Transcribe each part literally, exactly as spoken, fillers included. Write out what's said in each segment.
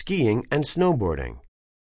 skiing and snowboarding.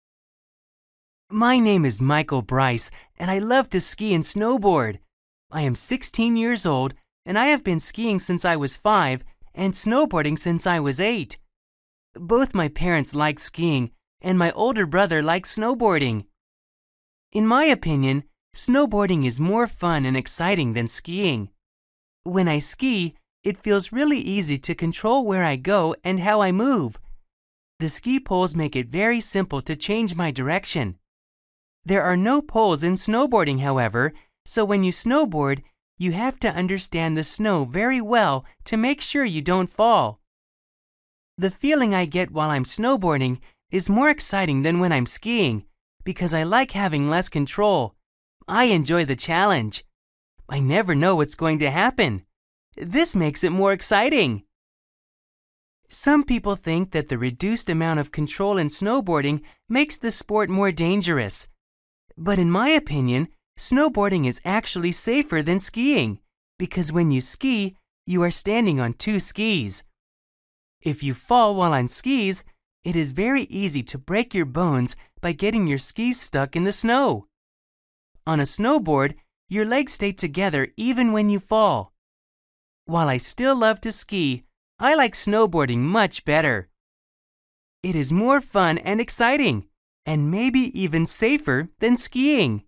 My name is Michael Bryce, and I love to ski and snowboard. I am sixteen years old, and I have been skiing since I was five and snowboarding since I was eight. Both my parents like skiing, and my older brother likes snowboarding. In my opinion, snowboarding is more fun and exciting than skiing. When I ski, it feels really easy to control where I go and how I move. The ski poles make it very simple to change my direction. There are no poles in snowboarding, however, so when you snowboard, you have to understand the snow very well to make sure you don't fall. The feeling I get while I'm snowboarding is more exciting than when I'm skiing because I like having less control. I enjoy the challenge. I never know what's going to happen. This makes it more exciting. Some people think that the reduced amount of control in snowboarding makes the sport more dangerous. But in my opinion, snowboarding is actually safer than skiing because when you ski, you are standing on two skis. If you fall while on skis, it is very easy to break your bones by getting your skis stuck in the snow. On a snowboard, your legs stay together even when you fall. While I still love to ski, I like snowboarding much better. It is more fun and exciting, and maybe even safer than skiing.